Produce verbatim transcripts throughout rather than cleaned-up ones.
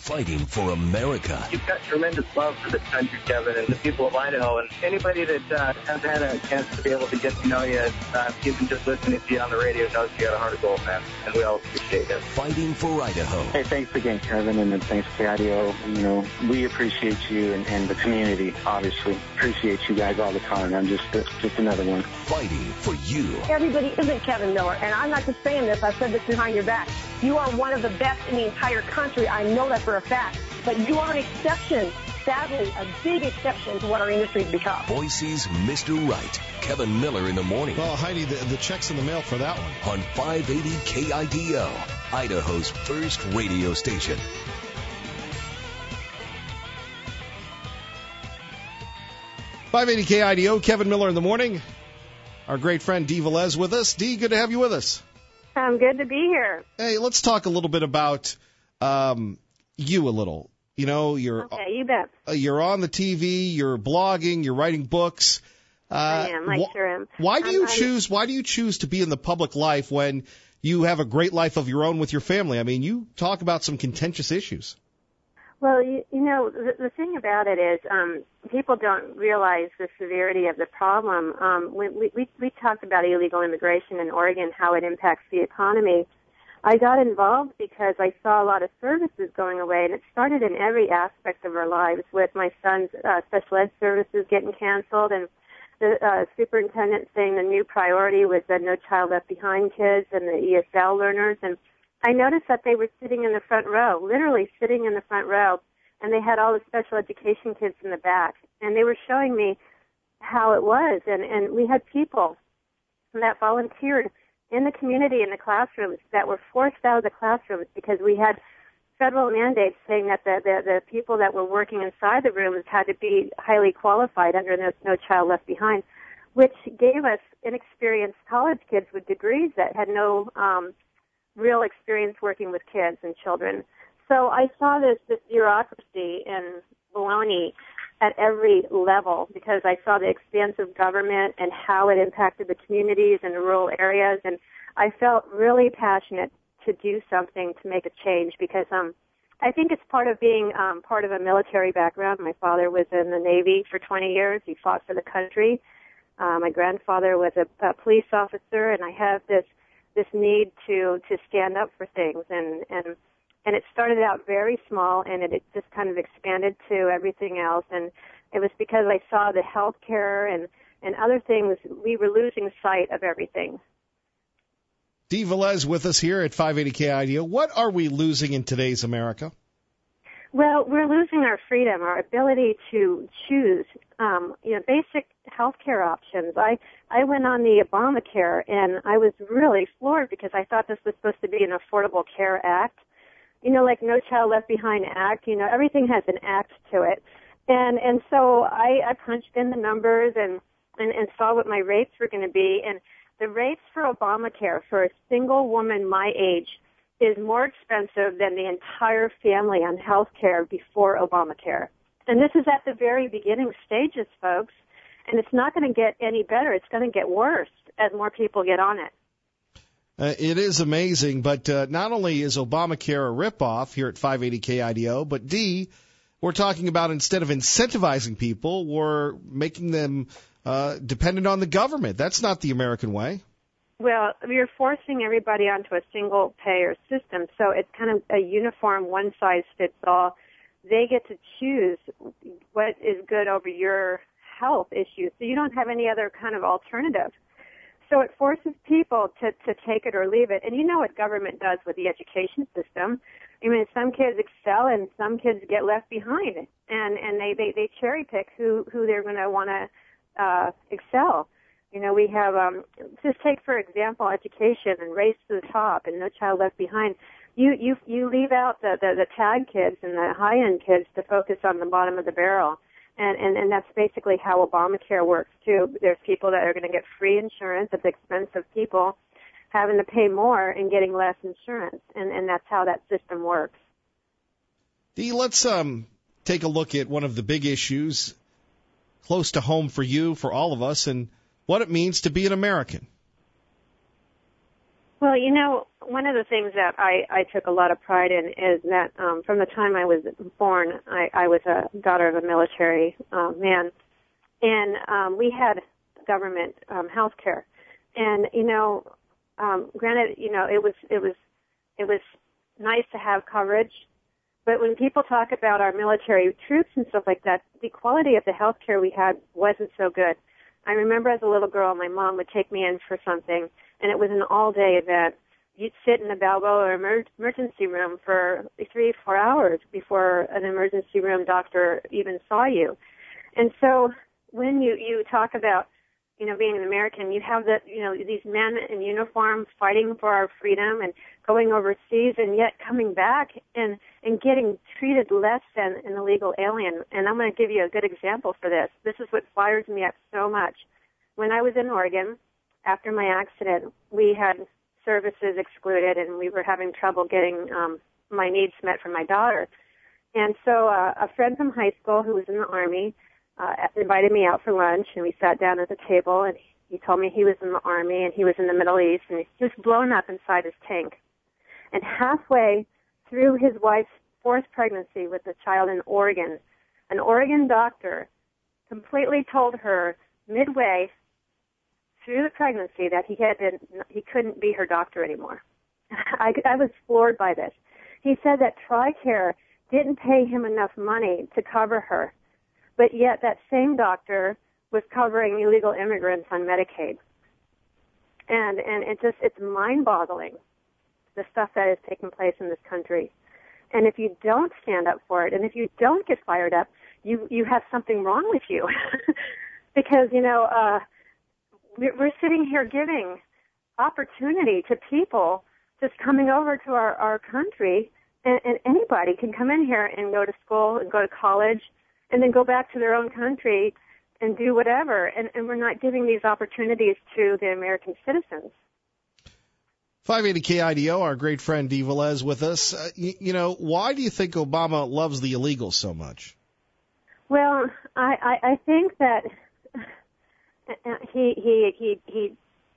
fighting for America. You've got tremendous love for this country, Kevin, and the people of Idaho. And anybody that uh, has had a chance to be able to get to know you, uh, even just listening to you on the radio, knows you got a heart of gold, man. And we all appreciate it. Fighting for Idaho. Hey, thanks again, Kevin, and thanks to I D O. You know, we appreciate you and, and the community, obviously. Appreciate you guys all the time. I'm just uh, just another one. Fighting for you. Everybody isn't Kevin Miller, and I'm not just saying this. I've said this behind your back. You are one of the best in the entire country. I know that for a fact. But you are an exception, sadly, a big exception to what our industry's become. Boise's Mister Right. Kevin Miller in the morning. Well, Heidi, the, the check's in the mail for that one. On five eighty K I D O, Idaho's first radio station. five eighty K I D O, Kevin Miller in the morning. Our great friend Dee Velez with us. Dee, good to have you with us. I'm good to be here. Hey, let's talk a little bit about um, you a little. You know, you're okay, you bet. Uh, you're on the T V, you're blogging, you're writing books. Uh, I am, I wh- sure am. Why do you I'm, choose? Why do you choose to be in the public life when you have a great life of your own with your family? I mean, you talk about some contentious issues. Well, you, you know, the, the thing about it is, um, people don't realize the severity of the problem. Um, when we, we we talked about illegal immigration in Oregon, how it impacts the economy. I got involved because I saw a lot of services going away, and it started in every aspect of our lives, with my son's uh, special ed services getting canceled, and the uh, superintendent saying the new priority was the No Child Left Behind kids and the E S L learners. And I noticed that they were sitting in the front row, literally sitting in the front row, and they had all the special education kids in the back, and they were showing me how it was. And, and we had people that volunteered in the community, in the classrooms, that were forced out of the classrooms because we had federal mandates saying that the, the, the people that were working inside the rooms had to be highly qualified under No, no Child Left Behind, which gave us inexperienced college kids with degrees that had no um, real experience working with kids and children. So I saw this, this bureaucracy and baloney at every level, because I saw the expanse of government and how it impacted the communities and the rural areas, and I felt really passionate to do something to make a change, because um, I think it's part of being um, part of a military background. My father was in the Navy for twenty years. He fought for the country. Uh, my grandfather was a, a police officer, and I have this this need to to stand up for things, and and And it started out very small, and it, it just kind of expanded to everything else. And it was because I saw the health care and, and other things, we were losing sight of everything. Dee Velez with us here at five eighty K I D O. What are we losing in today's America? Well, we're losing our freedom, our ability to choose, um, you know, basic health care options. I, I went on the Obamacare, and I was really floored because I thought this was supposed to be an Affordable Care Act. You know, like No Child Left Behind Act, you know, everything has an act to it. And and so I, I punched in the numbers and, and, and saw what my rates were going to be. And the rates for Obamacare for a single woman my age is more expensive than the entire family on health care before Obamacare. And this is at the very beginning stages, folks. And it's not going to get any better. It's going to get worse as more people get on it. Uh, it is amazing, but uh, not only is Obamacare a ripoff here at five eighty K I D O, but D, we're talking about instead of incentivizing people, we're making them uh, dependent on the government. That's not the American way. Well, we're forcing everybody onto a single-payer system, so it's kind of a uniform one-size-fits-all. They get to choose what is good over your health issues, so you don't have any other kind of alternative. So it forces people to, to take it or leave it. And you know what government does with the education system. I mean, some kids excel and some kids get left behind. And, and they, they, they cherry pick who, who they're going to want to uh, excel. You know, we have, um, just take, for example, education and Race to the Top and No Child Left Behind. You, you, you leave out the, the, the tag kids and the high-end kids to focus on the bottom of the barrel. And, and, and that's basically how Obamacare works, too. There's people that are going to get free insurance at the expense of people having to pay more and getting less insurance. And, and that's how that system works. Dee, let's um, take a look at one of the big issues close to home for you, for all of us, and what it means to be an American. Well, you know, one of the things that I, I took a lot of pride in is that um, from the time I was born, I, I was a daughter of a military uh, man, and um, we had government um, health care. And, you know, um, granted, you know, it was it was it was nice to have coverage, but when people talk about our military troops and stuff like that, the quality of the health care we had wasn't so good. I remember as a little girl, my mom would take me in for something, and it was an all-day event. You'd sit in the Balboa emer- emergency room for three, four hours before an emergency room doctor even saw you. And so when you, you talk about, you know, being an American, you have that, you know, these men in uniform fighting for our freedom and going overseas and yet coming back and, and getting treated less than an illegal alien. And I'm going to give you a good example for this. This is what fires me up so much. When I was in Oregon, after my accident, we had services excluded and we were having trouble getting um, my needs met for my daughter. And so uh, a friend from high school who was in the Army uh, invited me out for lunch, and we sat down at the table, and he told me he was in the Army and he was in the Middle East, and he was blown up inside his tank. And halfway through his wife's fourth pregnancy with a child in Oregon, an Oregon doctor completely told her midway through the pregnancy that he had been, he couldn't be her doctor anymore. I, I was floored by this. He said that TRICARE didn't pay him enough money to cover her, but yet that same doctor was covering illegal immigrants on Medicaid. And, and it just, it's mind-boggling, the stuff that is taking place in this country. And if you don't stand up for it, and if you don't get fired up, you, you have something wrong with you. Because, you know, uh, we're sitting here giving opportunity to people just coming over to our, our country, and, and anybody can come in here and go to school and go to college and then go back to their own country and do whatever. And, and we're not giving these opportunities to the American citizens. five eighty K I D O, our great friend Dee Velez with us. Uh, you, you know, why do you think Obama loves the illegals so much? Well, I, I, I think that he, he, he, he,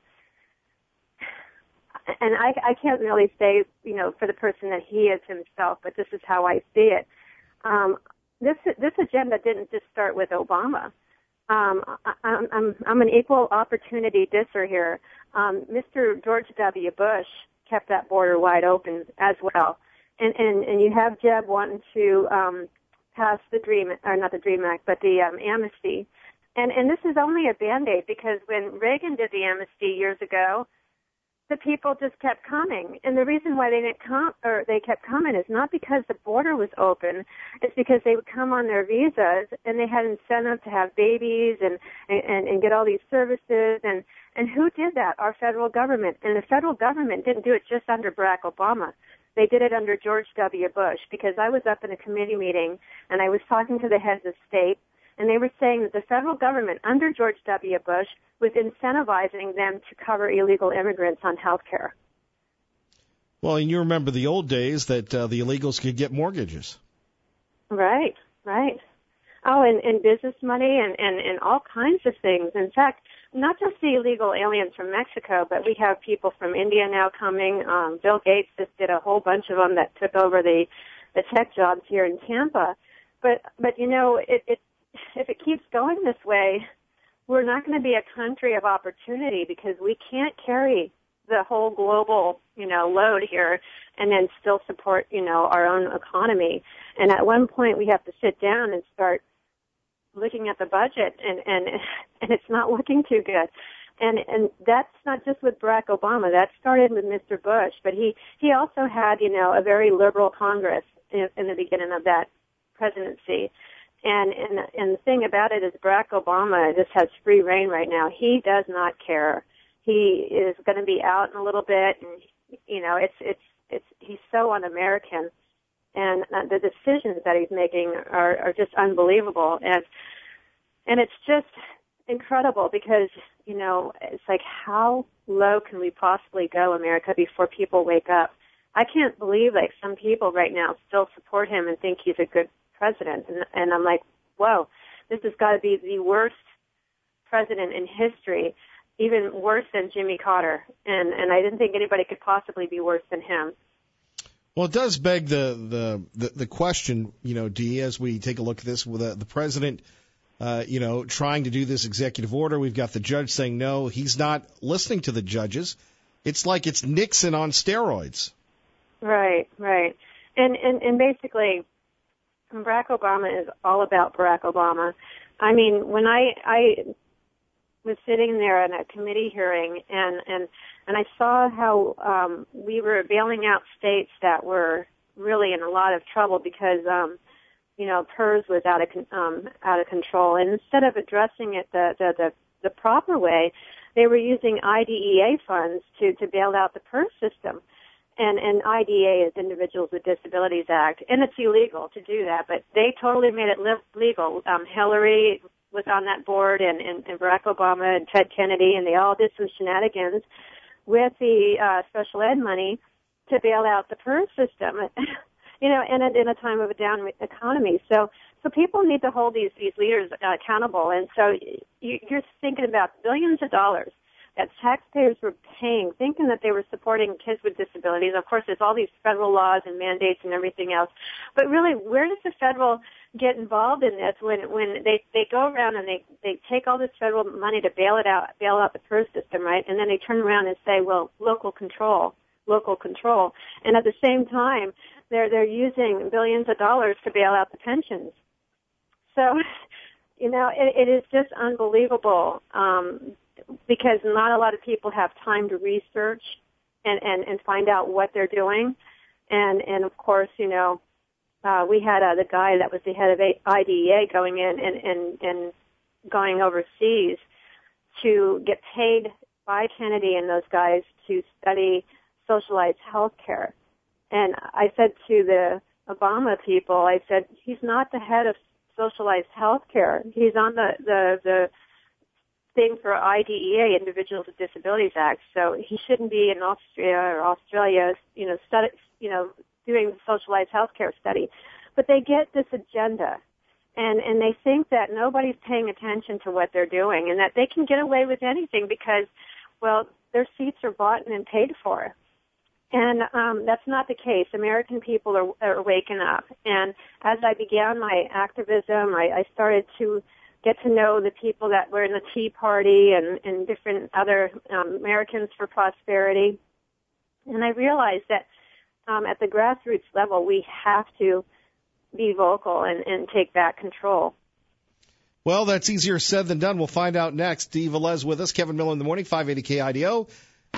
and I, I can't really say, you know, for the person that he is himself, but this is how I see it. Um, this, this agenda didn't just start with Obama. Um, I, I'm, I'm an equal opportunity disser here. Um, Mister George W. Bush kept that border wide open as well. And, and, and you have Jeb wanting to, um, pass the DREAM, or not the DREAM Act, but the, um, amnesty. And, and this is only a Band-Aid, because when Reagan did the amnesty years ago, the people just kept coming. And the reason why they didn't come, or they kept coming, is not because the border was open. It's because they would come on their visas and they had incentive to have babies and, and, and get all these services. And, and who did that? Our federal government. And the federal government didn't do it just under Barack Obama. They did it under George W. Bush, because I was up in a committee meeting and I was talking to the heads of state, and they were saying that the federal government under George W. Bush was incentivizing them to cover illegal immigrants on health care. Well, and you remember the old days that uh, the illegals could get mortgages. Right, right. Oh, and, and business money and, and, and all kinds of things. In fact, not just the illegal aliens from Mexico, but we have people from India now coming. Um, Bill Gates just did a whole bunch of them that took over the, the tech jobs here in Tampa. But, but you know, it, it if it keeps going this way, we're not going to be a country of opportunity, because we can't carry the whole global, you know, load here and then still support, you know, our own economy. And at one point we have to sit down and start looking at the budget, and, and, and it's not looking too good. And, and that's not just with Barack Obama. That started with Mister Bush, but he, he also had, you know, a very liberal Congress in, in the beginning of that presidency. And, and, and the thing about it is Barack Obama just has free reign right now. He does not care. He is going to be out in a little bit, and, you know, it's, it's, it's, he's so un-American. And the decisions that he's making are, are just unbelievable. And, and it's just incredible, because, you know, it's like, how low can we possibly go, America, before people wake up? I can't believe, like, some people right now still support him and think he's a good president. And, and I'm like, whoa, this has got to be the worst president in history. even worse than Jimmy Carter, and and I didn't think anybody could possibly be worse than him. Well, it does beg the the the, the question, you know, Dee, as we take a look at this with the, the president, uh, you know, trying to do this executive order. We've got the judge saying no, he's not listening to the judges. It's like it's Nixon on steroids. Right, right, and and and basically, Barack Obama is all about Barack Obama. I mean, when I I was sitting there in a committee hearing, and and and I saw how um, we were bailing out states that were really in a lot of trouble because, um, you know, P E R S was out of um, out of control. And instead of addressing it the, the the the proper way, they were using I D E A funds to to bail out the P E R S system. And and I D E A is Individuals with Disabilities Act, and it's illegal to do that. But they totally made it li- legal. Um, Hillary was on that board, and, and, and Barack Obama and Ted Kennedy, and they all did some shenanigans with the uh, special ed money to bail out the P E R S system, you know, in a, in a time of a down economy. So so people need to hold these, these leaders uh, accountable. And so you, you're thinking about billions of dollars that taxpayers were paying, thinking that they were supporting kids with disabilities. Of course, there's all these federal laws and mandates and everything else. But really, where does the federal get involved in this when when they they go around and they they take all this federal money to bail it out bail out the P E R S system, right? And then they turn around and say, well, local control, local control, and at the same time they're they're using billions of dollars to bail out the pensions. So, you know, it, it is just unbelievable um, because not a lot of people have time to research and and and find out what they're doing, and and of course, you know. Uh, we had uh, the guy that was the head of I D E A going in and, and, and going overseas to get paid by Kennedy and those guys to study socialized health care. And I said to the Obama people, I said, he's not the head of socialized health care. He's on the, the, the thing for I D E A, Individuals with Disabilities Act. So he shouldn't be in Austria or Australia, you know, study, you know, doing socialized health care study. But they get this agenda, and, and they think that nobody's paying attention to what they're doing and that they can get away with anything because, well, their seats are bought and paid for. And um, that's not the case. American people are, are waking up. And as I began my activism, I, I started to get to know the people that were in the Tea Party and, and different other um, Americans for Prosperity. And I realized that Um, at the grassroots level, we have to be vocal and, and take back control. Well, that's easier said than done. We'll find out next. Dee Velez with us, Kevin Miller in the morning, five eighty K I D O.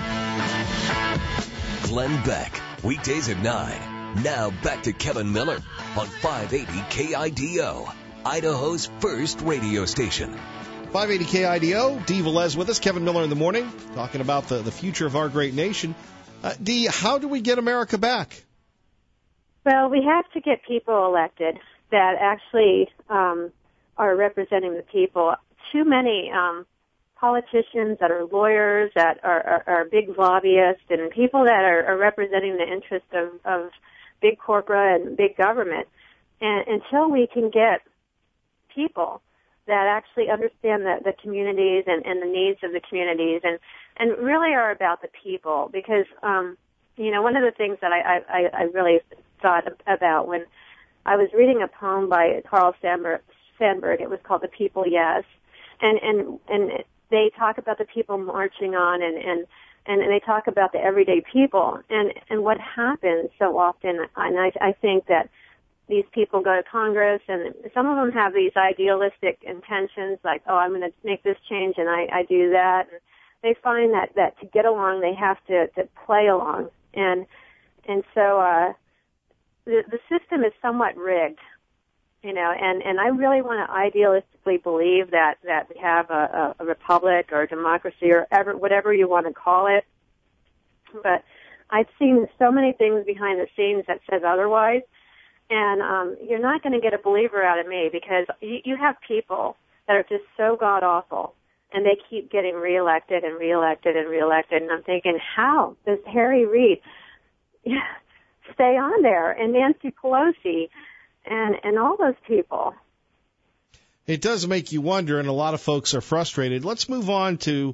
Glenn Beck, weekdays at nine. Now back to Kevin Miller on five eighty K I D O, Idaho's first radio station. five eighty K I D O, Dee Velez with us, Kevin Miller in the morning, talking about the, the future of our great nation. Uh, Dee, how do we get America back? Well, we have to get people elected that actually um, are representing the people. Too many um, politicians that are lawyers, that are, are, are big lobbyists, and people that are, are representing the interests of, of big corporate and big government. And until we can get people that actually understand the, the communities and, and the needs of the communities and, and really are about the people, because, um, you know, one of the things that I, I, I really thought about when I was reading a poem by Carl Sandburg, Sandburg, it was called The People, Yes, and, and, and they talk about the people marching on and, and, and they talk about the everyday people, and, and what happens so often, and I, I think that these people go to Congress, and some of them have these idealistic intentions, like, oh, I'm going to make this change, and I, I do that. And they find that, that to get along, they have to, to play along. And and so uh, the, the system is somewhat rigged, you know, and, and I really want to idealistically believe that, that we have a, a, a republic or a democracy or ever, whatever you want to call it. But I've seen so many things behind the scenes that says otherwise. And um, you're not going to get a believer out of me, because you, you have people that are just so god-awful, and they keep getting reelected and reelected and reelected. And I'm thinking, how does Harry Reid stay on there, and Nancy Pelosi and, and all those people? It does make you wonder, and a lot of folks are frustrated. Let's move on to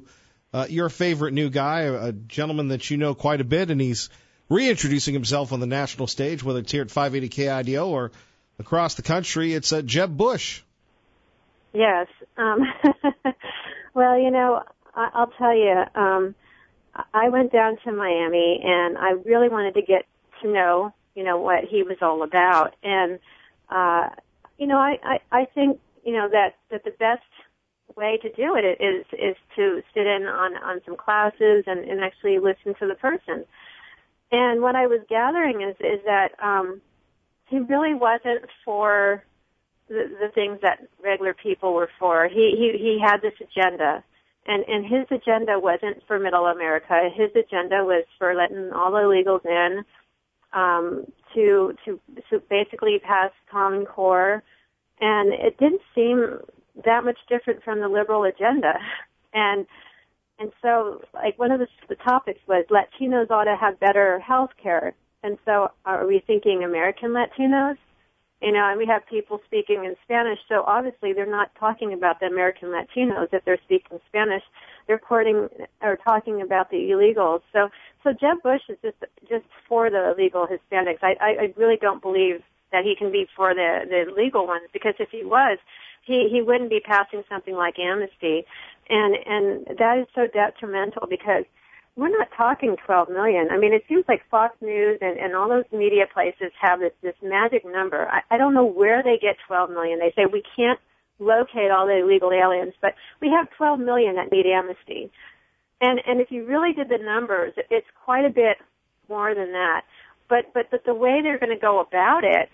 uh, your favorite new guy, a gentleman that you know quite a bit, and he's reintroducing himself on the national stage, whether it's here at five eighty K I D O or across the country. It's uh, Jeb Bush. Yes. Um, well, you know, I- I'll tell you, um, I went down to Miami, and I really wanted to get to know, you know, what he was all about. And, uh, you know, I, I, I think, you know, that, that the best way to do it is, is to sit in on, on some classes and, and actually listen to the person. And what I was gathering is, is that, um, he really wasn't for the, the things that regular people were for. He, he, he had this agenda. And, and his agenda wasn't for middle America. His agenda was for letting all the illegals in, um, to, to, to basically pass Common Core. And it didn't seem that much different from the liberal agenda. And, and so, like, one of the, the topics was Latinos ought to have better health care. And so are we thinking American Latinos? You know, and we have people speaking in Spanish, so obviously they're not talking about the American Latinos. If they're speaking Spanish, they're quoting or talking about the illegals. So, so Jeb Bush is just just for the illegal Hispanics. I, I, I really don't believe that he can be for the the legal ones, because if he was, he he wouldn't be passing something like amnesty, and and that is so detrimental because we're not talking twelve million. I mean, it seems like Fox News and, and all those media places have this, this magic number. I, I don't know where they get twelve million. They say we can't locate all the illegal aliens, but we have twelve million that need amnesty. And, and if you really did the numbers, it's quite a bit more than that. But, but, but the way they're going to go about it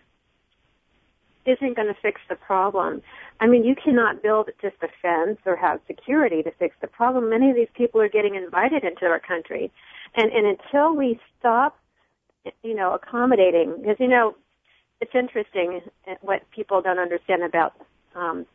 isn't going to fix the problem. I mean, you cannot build just a fence or have security to fix the problem. Many of these people are getting invited into our country. And, and until we stop, you know, accommodating, because, you know, it's interesting what people don't understand about um,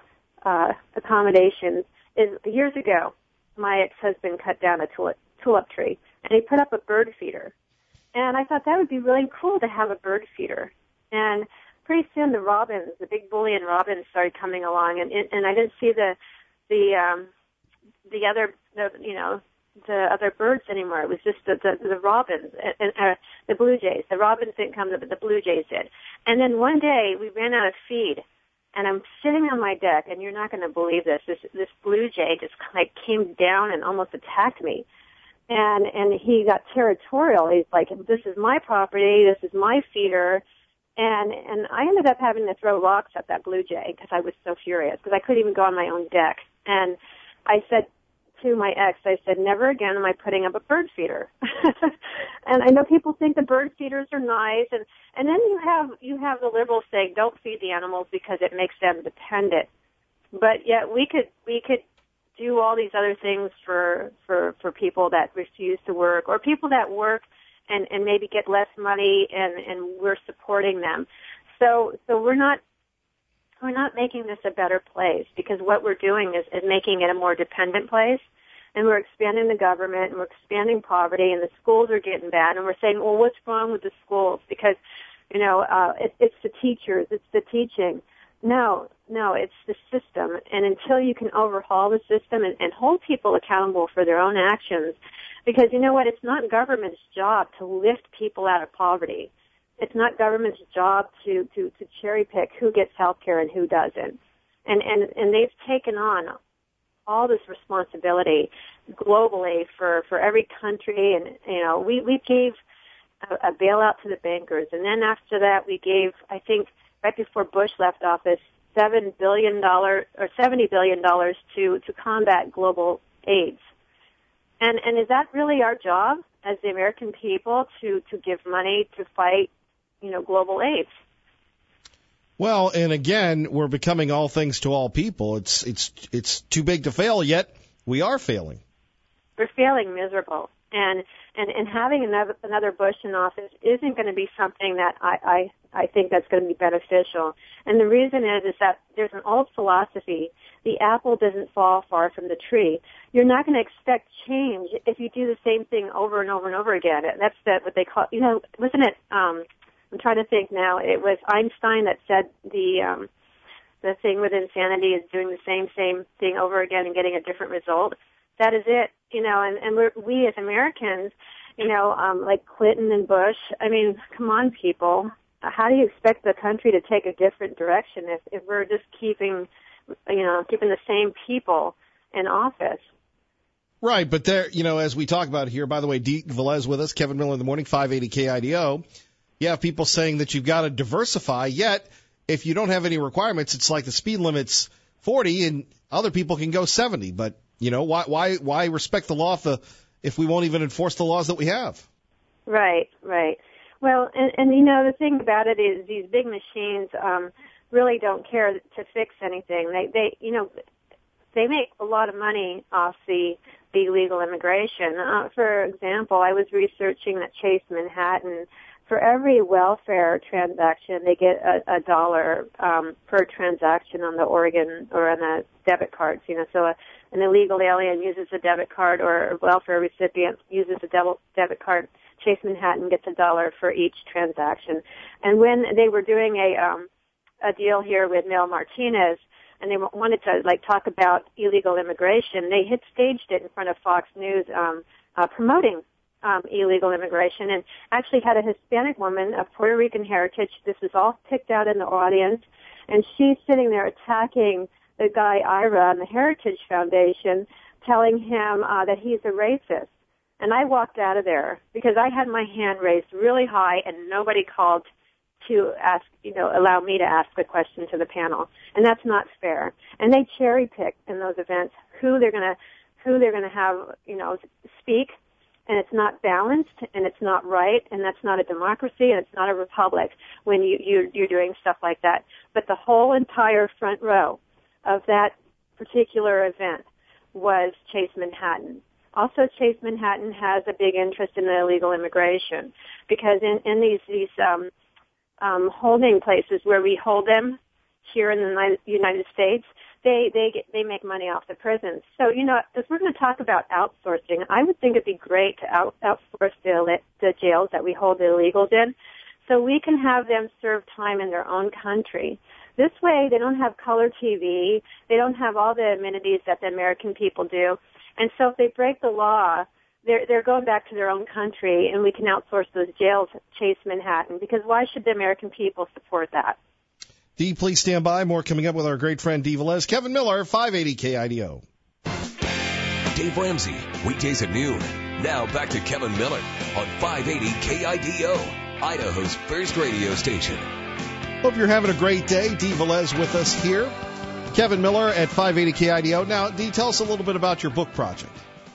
uh, accommodations is years ago, my ex-husband cut down a tulip, tulip tree, and he put up a bird feeder. And I thought that would be really cool to have a bird feeder. And pretty soon the robins, the big bullion robins, started coming along, and and I didn't see the the um, the other the, you know the other birds anymore. It was just the the, the robins and uh, the blue jays. The robins didn't come, but the blue jays did. And then one day we ran out of feed, and I'm sitting on my deck, and you're not going to believe this. This this blue jay just like came down and almost attacked me. And and he got territorial. He's like, "This is my property. This is my feeder." And and I ended up having to throw rocks at that blue jay because I was so furious because I couldn't even go on my own deck. And I said to my ex, I said, never again am I putting up a bird feeder. And I know people think the bird feeders are nice, and and then you have you have the liberals saying don't feed the animals because it makes them dependent. But yet we could we could do all these other things for for for people that refuse to work or people that work and, and maybe get less money, and, and we're supporting them. So so we're not we're not making this a better place, because what we're doing is, is making it a more dependent place, and we're expanding the government, and we're expanding poverty, and the schools are getting bad, and we're saying, well, what's wrong with the schools? Because, you know, uh, it, it's the teachers, it's the teaching. No, no, it's the system, and until you can overhaul the system and, and hold people accountable for their own actions, because you know what, it's not government's job to lift people out of poverty. It's not government's job to, to, to cherry pick who gets health care and who doesn't. And, and, and they've taken on all this responsibility globally for, for every country. And, you know, we, we gave a, a bailout to the bankers. And then after that, we gave, I think, right before Bush left office, seven billion dollars or seventy billion dollars to, to combat global AIDS. And, and is that really our job as the American people to, to give money to fight, you know, global AIDS? Well, and again, we're becoming all things to all people. It's it's it's too big to fail, yet we are failing. We're failing miserable. And and, and having another another Bush in office isn't going to be something that I, I, I think that's going to be beneficial. And the reason is is that there's an old philosophy: the apple doesn't fall far from the tree. You're not going to expect change if you do the same thing over and over and over again. That's the, what they call, you know, wasn't it? Um, I'm trying to think now. It was Einstein that said the um, the thing with insanity is doing the same same thing over again and getting a different result. that is it, you know, and, and we're, we as Americans, you know, um, like Clinton and Bush, I mean, come on, people. How do you expect the country to take a different direction if, if we're just keeping, you know, keeping the same people in office? Right, but there, you know, as we talk about here, by the way, Dee Velez with us, Kevin Miller in the morning, five eighty K I D O. You have people saying that you've got to diversify, yet if you don't have any requirements, it's like the speed limit's forty and other people can go seventy. But, you know, why why why respect the law if, the, if we won't even enforce the laws that we have? Right, right. Well, and, and you know, the thing about it is these big machines um, really don't care to fix anything. They, they, you know, they make a lot of money off the, the illegal immigration. Uh, for example, I was researching that Chase Manhattan, for every welfare transaction, they get a, a dollar um, per transaction on the Oregon or on the debit cards. You know, so a, an illegal alien uses a debit card, or a welfare recipient uses a debit debit card. Chase Manhattan gets a dollar for each transaction. And when they were doing a um, a deal here with Mel Martinez, and they wanted to like talk about illegal immigration, they had staged it in front of Fox News, um, uh, promoting um, illegal immigration, and actually had a Hispanic woman of Puerto Rican heritage. This was all picked out in the audience, and she's sitting there attacking the guy Ira on the Heritage Foundation, telling him uh, that he's a racist. And I walked out of there because I had my hand raised really high and nobody called to ask, you know, allow me to ask the question to the panel. And that's not fair. And they cherry pick in those events who they're going to, who they're going to have, you know, speak. And it's not balanced and it's not right. And that's not a democracy and it's not a republic when you, you're, you're doing stuff like that. But the whole entire front row of that particular event was Chase Manhattan. Also, Chase Manhattan has a big interest in the illegal immigration because in, in these, these um, um, holding places where we hold them here in the United, United States, they they get, they make money off the prisons. So, you know, if we're going to talk about outsourcing, I would think it'd be great to out, outsource the, the jails that we hold the illegals in so we can have them serve time in their own country. This way, they don't have color T V. They don't have all the amenities that the American people do. And so if they break the law, they're, they're going back to their own country, and we can outsource those jails to Chase Manhattan, because why should the American people support that? Dee, please stand by. More coming up with our great friend Dee Velez. Kevin Miller, five eighty K I D O. Dave Ramsey, weekdays at noon. Now back to Kevin Miller on five eighty K I D O, Idaho's first radio station. Hope you're having a great day. Dee Velez with us here. Kevin Miller at five eighty K I D O. Now, Dee, tell us a little bit about your book project.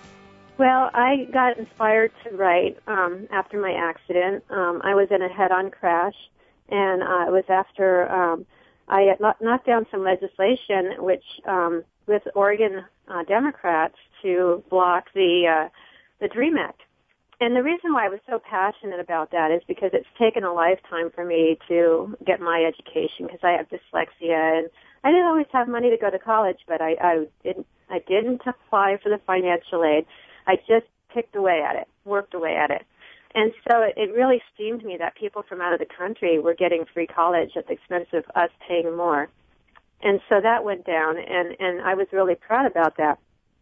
Well, I got inspired to write um, after my accident. Um, I was in a head-on crash, and uh, it was after um, I had knocked down some legislation, which um, with Oregon uh, Democrats to block the uh, the DREAM Act. And the reason why I was so passionate about that is because it's taken a lifetime for me to get my education, because I have dyslexia, and I didn't always have money to go to college, but I, I didn't I didn't apply for the financial aid. I just picked away at it, worked away at it. And so it, it really steamed me that people from out of the country were getting free college at the expense of us paying more. And so that went down, and, and I was really proud about that.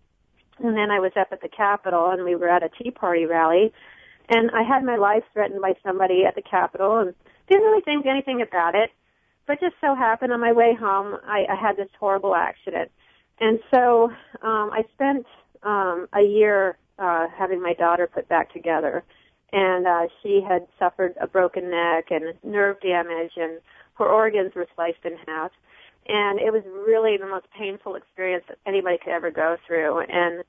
And then I was up at the Capitol, and we were at a Tea Party rally, and I had my life threatened by somebody at the Capitol, and didn't really think anything about it. But just so happened on my way home, I, I had this horrible accident. And so um, I spent um, a year uh, having my daughter put back together. And uh, she had suffered a broken neck and nerve damage, and her organs were sliced in half. And it was really the most painful experience that anybody could ever go through. And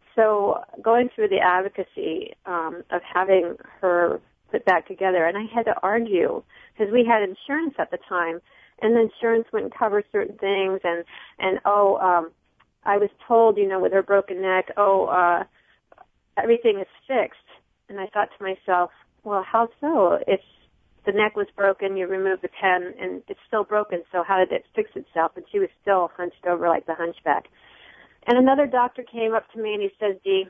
so going through the advocacy um, of having her put back together, and I had to argue because we had insurance at the time, and the insurance wouldn't cover certain things, and and oh, um, I was told, you know, with her broken neck, oh, uh, everything is fixed, and I thought to myself, well, how so? If the neck was broken, you remove the pen, and it's still broken, so how did it fix itself? And she was still hunched over like the hunchback. And another doctor came up to me and he says, Dee,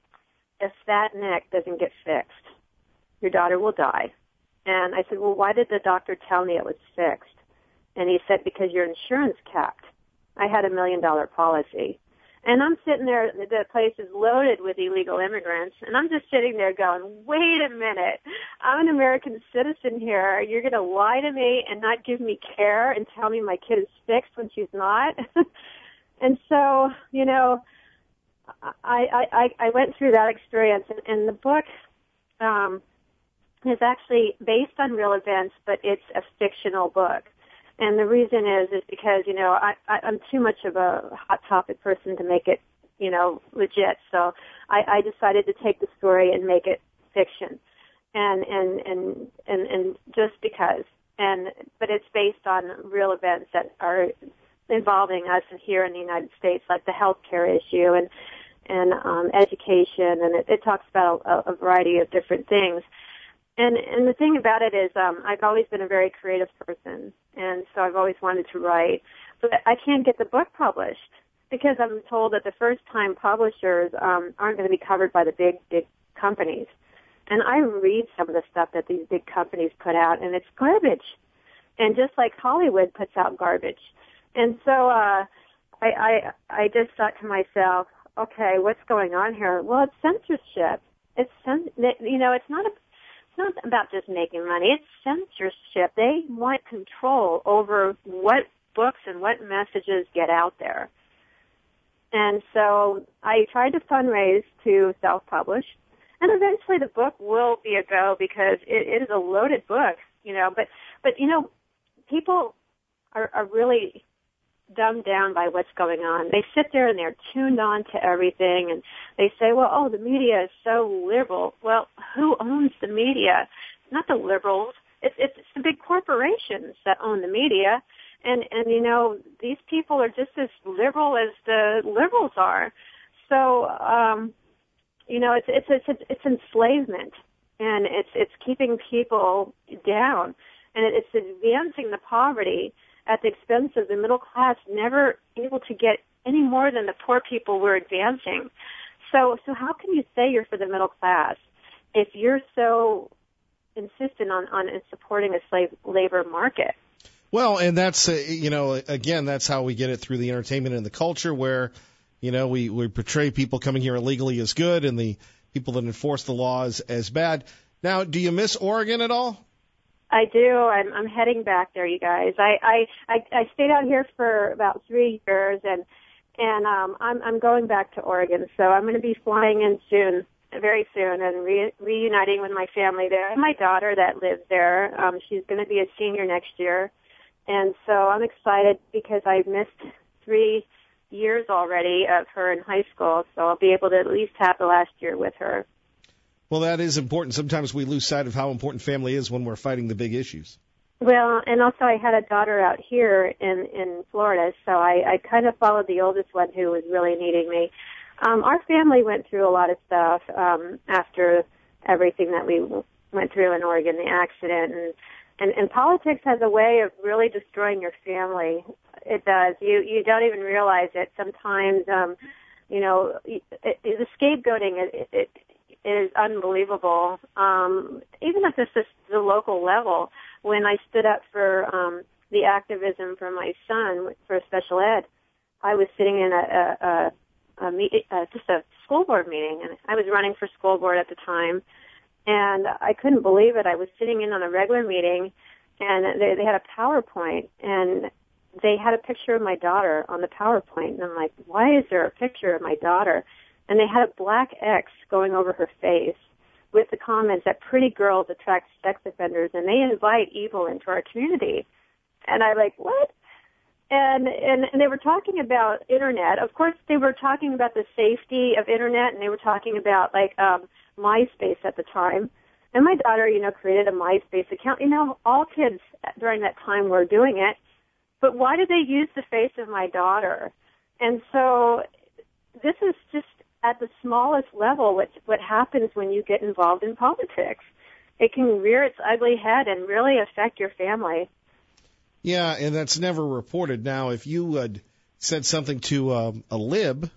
if that neck doesn't get fixed, your daughter will die. And I said, well, why did the doctor tell me it was fixed? And he said, because your insurance capped. I had a million dollar policy. And I'm sitting there, the place is loaded with illegal immigrants, and I'm just sitting there going, wait a minute, I'm an American citizen here. You're going to lie to me and not give me care and tell me my kid is fixed when she's not? And so, you know, I, I, I went through that experience, and, and the book um, is actually based on real events, but it's a fictional book. And the reason is, is because, you know, I, I, I'm too much of a hot topic person to make it, you know, legit. So I, I decided to take the story and make it fiction. And, and, and, and, and just because. And, but it's based on real events that are involving us here in the United States, like the healthcare issue and, and, um, education. And it, it talks about a, a variety of different things. And and the thing about it is, um, I've always been a very creative person, and so I've always wanted to write. But I can't get the book published because I'm told that the first-time publishers um, aren't going to be covered by the big, big companies. And I read some of the stuff that these big companies put out, and it's garbage. And just like Hollywood puts out garbage. And so uh, I, I I just thought to myself, okay, what's going on here? Well, it's censorship. It's you know, it's not a It's not about just making money. It's censorship. They want control over what books and what messages get out there. And so I tried to fundraise to self-publish. And eventually the book will be a go because it, it is a loaded book, you know. But, but you know, people are, are really dumbed down by what's going on. They sit there and they're tuned on to everything, and they say, well, oh, the media is so liberal. Well, who owns the media? Not the liberals. It's, it's the big corporations that own the media. And, and, you know, these people are just as liberal as the liberals are. So, um, you know, it's, it's, it's, it's enslavement, and it's, it's keeping people down, and it's advancing the poverty at the expense of the middle class, never able to get any more than the poor people we're advancing. So, so how can you say you're for the middle class if you're so insistent on, on supporting a slave labor market? Well, and that's, uh, you know, again, that's how we get it through the entertainment and the culture where, you know, we, we portray people coming here illegally as good and the people that enforce the laws as bad. Now, do you miss Oregon at all? I do. I'm, I'm heading back there, you guys. I, I, I, I stayed out here for about three years, and and um, I'm, I'm going back to Oregon. So I'm going to be flying in soon, very soon, and re- reuniting with my family there. And my daughter that lives there, um, she's going to be a senior next year, and so I'm excited because I've missed three years already of her in high school. So I'll be able to at least have the last year with her. Well, that is important. Sometimes we lose sight of how important family is when we're fighting the big issues. Well, and also I had a daughter out here in, in Florida, so I, I kind of followed the oldest one who was really needing me. Um, our family went through a lot of stuff um, after everything that we went through in Oregon, the accident, and, and, and politics has a way of really destroying your family. It does. You, you don't even realize it. Sometimes, um, you know, it, it, the scapegoating, it, it is unbelievable. Um, even at this, this the local level, when I stood up for um, the activism for my son for special ed, I was sitting in a, a, a, a meet, uh, just a school board meeting, and I was running for school board at the time, and I couldn't believe it. I was sitting in on a regular meeting, and they, they had a PowerPoint, and they had a picture of my daughter on the PowerPoint, and I'm like, why is there a picture of my daughter? And they had a black X going over her face with the comments that pretty girls attract sex offenders and they invite evil into our community. And I like, what? And, and, and they were talking about internet. Of course, they were talking about the safety of internet, and they were talking about, like, um, MySpace at the time. And my daughter, you know, created a MySpace account. You know, all kids during that time were doing it. But why did they use the face of my daughter? And so this is just at the smallest level what what happens when you get involved in politics. It can rear its ugly head and really affect your family. Yeah, and that's never reported. Now, if you had said something to um, a lib,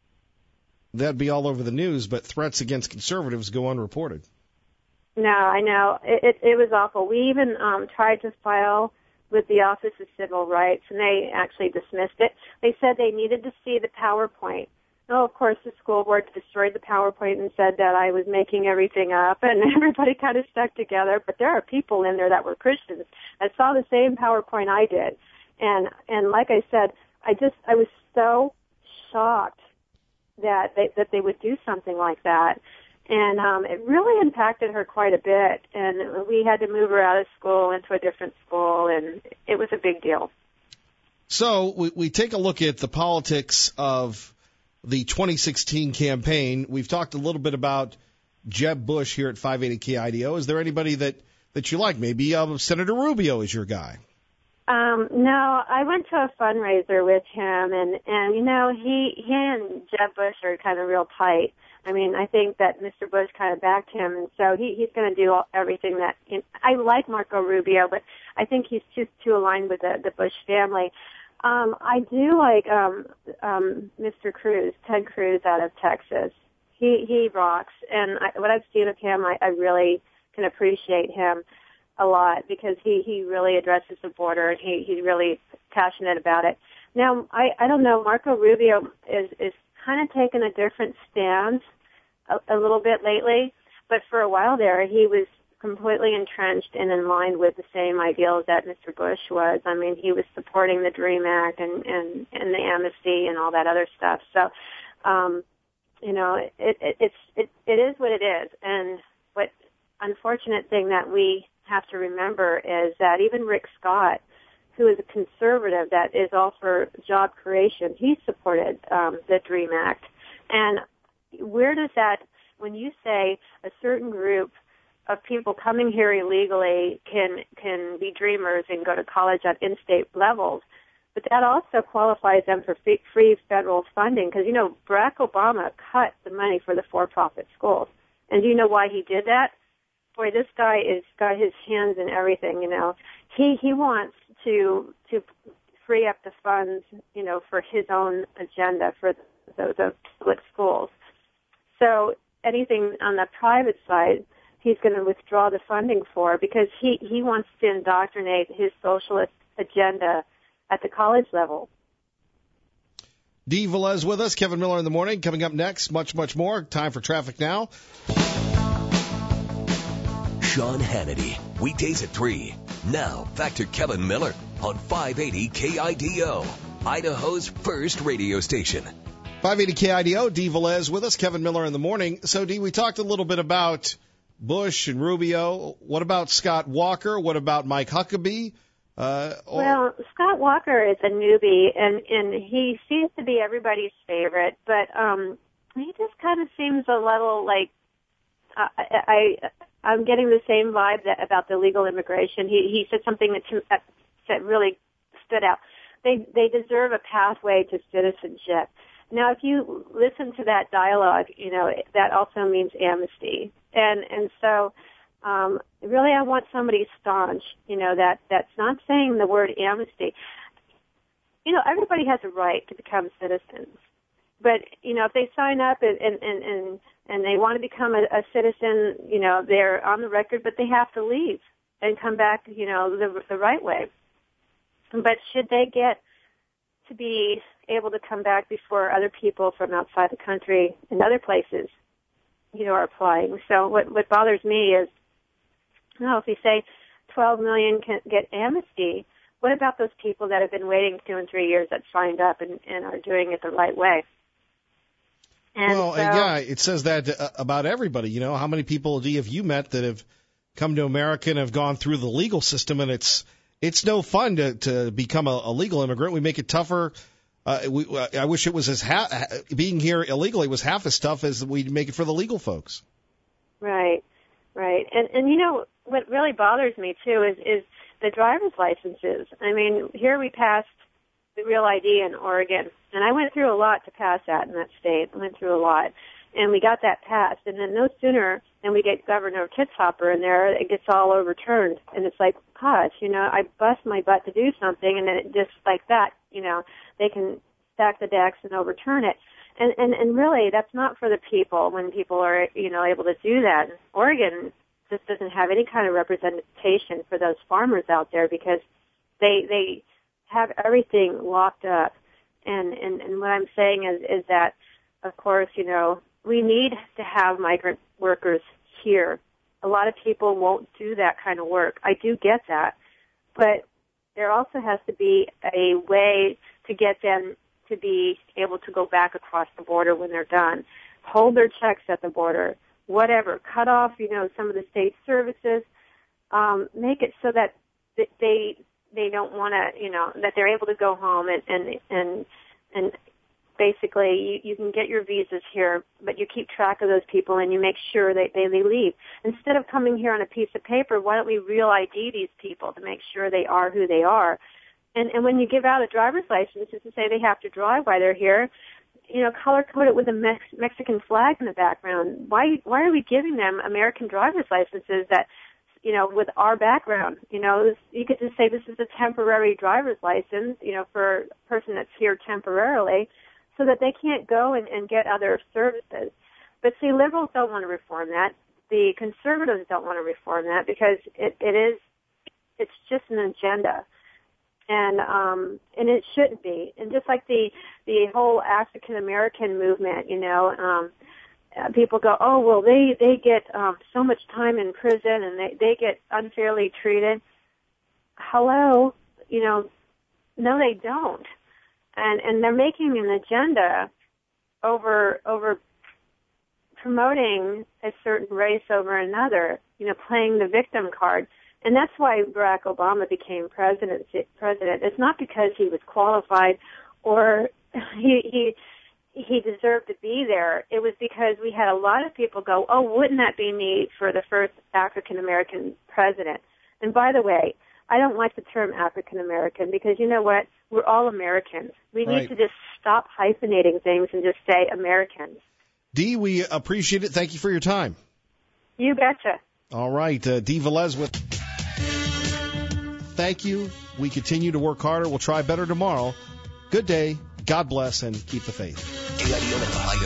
that'd be all over the news, but threats against conservatives go unreported. No, I know. It, it, it was awful. We even um, tried to file with the Office of Civil Rights, and they actually dismissed it. They said they needed to see the PowerPoint oh, of course, the school board destroyed the PowerPoint and said that I was making everything up, and everybody kind of stuck together. But there are people in there that were Christians that saw the same PowerPoint I did, and and like I said, I just I was so shocked that they that they would do something like that. And um, it really impacted her quite a bit, and we had to move her out of school into a different school, and it was a big deal. So we, we take a look at the politics of the twenty sixteen campaign. We've talked a little bit about Jeb Bush here at five eighty K I D O. Is there anybody that, that you like? Maybe um, Senator Rubio is your guy. Um, no, I went to a fundraiser with him, and, and you know, he, he and Jeb Bush are kind of real tight. I mean, I think that Mister Bush kind of backed him, and so he, he's going to do all, everything that, you know, I like Marco Rubio, but I think he's just too aligned with the, the Bush family. Um, I do like, um, um, Mister Cruz, Ted Cruz out of Texas. He, he rocks, and I, what I've seen of him, I, I really can appreciate him a lot because he, he really addresses the border, and he, he's really passionate about it. Now, I, I don't know, Marco Rubio is, is kind of taking a different stance a, a little bit lately, but for a while there, he was completely entrenched and in line with the same ideals that Mister Bush was. I mean, he was supporting the DREAM Act and, and, and the amnesty and all that other stuff. So, um, you know, it, it, it's, it, it is what it is. And what unfortunate thing that we have to remember is that even Rick Scott, who is a conservative that is all for job creation, he supported um, the DREAM Act. And where does that, when you say a certain group of people coming here illegally can can be dreamers and go to college at in-state levels, but that also qualifies them for free, free federal funding because, you know, Barack Obama cut the money for the for-profit schools. And do you know why he did that? Boy, this guy has got his hands in everything, you know. He he wants to to free up the funds, you know, for his own agenda for the, the public schools. So anything on the private side, he's going to withdraw the funding for because he, he wants to indoctrinate his socialist agenda at the college level. Dee Velez with us, Kevin Miller in the morning. Coming up next, much, much more. Time for Traffic Now. Sean Hannity, weekdays at three. Now, back to Kevin Miller on five eighty K I D O, Idaho's first radio station. five eighty K I D O, Dee Velez with us, Kevin Miller in the morning. So, Dee, we talked a little bit about Bush and Rubio. What about Scott Walker? What about Mike Huckabee? Uh, or... Well, Scott Walker is a newbie, and, and he seems to be everybody's favorite, but um, he just kind of seems a little like uh, I, I I'm getting the same vibe that about the legal immigration. He he said something that that, that really stood out. They they deserve a pathway to citizenship. Now, if you listen to that dialogue, you know that also means amnesty, and and so. Um, really, I want somebody staunch, you know, that, that's not saying the word amnesty. You know, everybody has a right to become citizens. But, you know, if they sign up and, and, and, and, and they want to become a, a citizen, you know, they're on the record, but they have to leave and come back, you know, the, the right way. But should they get to be able to come back before other people from outside the country and other places, you know, are applying? So what, what bothers me is, no, if you say twelve million can get amnesty, what about those people that have been waiting two and three years that signed up and, and are doing it the right way? And well, so, yeah, it says that uh, about everybody. You know, how many people have you met that have come to America and have gone through the legal system, and it's it's no fun to, to become a, a legal immigrant. We make it tougher. Uh, we, I wish it was as ha- being here illegally was half as tough as we make it for the legal folks. Right, right, and and you know. What really bothers me, too, is, is the driver's licenses. I mean, here we passed the Real I D in Oregon, and I went through a lot to pass that in that state. I went through a lot, and we got that passed. And then no sooner than we get Governor Kitzhaber in there, it gets all overturned. And it's like, gosh, you know, I bust my butt to do something, and then it just like that, you know, they can stack the decks and overturn it. And, and, and really, that's not for the people when people are, you know, able to do that. Oregon just doesn't have any kind of representation for those farmers out there because they they have everything locked up. And, and, and what I'm saying is, is that of course, you know, we need to have migrant workers here. A lot of people won't do that kind of work. I do get that. But there also has to be a way to get them to be able to go back across the border when they're done. Hold their checks at the border, whatever. Cut off, you know, some of the state services. Um, make it so that they they don't want to, you know, that they're able to go home and and and, and basically you, you can get your visas here, but you keep track of those people and you make sure that they, they leave. Instead of coming here on a piece of paper, why don't we real I D these people to make sure they are who they are? And and when you give out a driver's license, just to say they have to drive while they're here, you know, color code it with a Mex- Mexican flag in the background. Why why are we giving them American driver's licenses that, you know, with our background? You know, you could just say this is a temporary driver's license, you know, for a person that's here temporarily, so that they can't go and, and get other services. But see, liberals don't want to reform that. The conservatives don't want to reform that because it, it is, it's just an agenda. And, um, and it shouldn't be. And just like the, the whole African American movement, you know, um, uh, people go, oh, well, they, they get, um, so much time in prison and they, they get unfairly treated. Hello? You know, no, they don't. And, and they're making an agenda over, over promoting a certain race over another, you know, playing the victim card. And that's why Barack Obama became president. President. It's not because he was qualified or he, he, he deserved to be there. It was because we had a lot of people go, oh, wouldn't that be neat for the first African American president? And by the way, I don't like the term African American because you know what? We're all Americans. We need Right. to just stop hyphenating things and just say Americans. Dee, we appreciate it. Thank you for your time. You betcha. All right, uh, Dee Velez with. Thank you. We continue to work harder. We'll try better tomorrow. Good day. God bless and keep the faith.